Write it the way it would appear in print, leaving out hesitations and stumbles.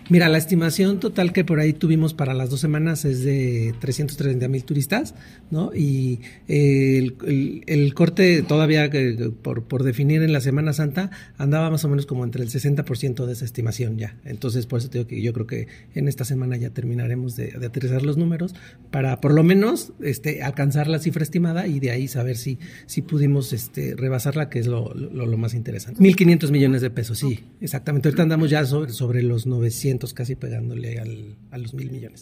Mira, la estimación total que por ahí tuvimos para las 2 semanas es de 330,000 turistas, ¿no? Y el corte todavía por definir en la Semana Santa andaba más o menos como entre el 60% de esa estimación ya. Entonces, por eso te digo que yo creo que en esta semana ya terminaremos de aterrizar los números para por lo menos alcanzar la cifra estimada y de ahí saber si pudimos rebasarla, que es lo más interesante. 1,500 millones de pesos, sí, exactamente. Ahorita andamos ya sobre los 900, casi pegándole a los 1,000 millones.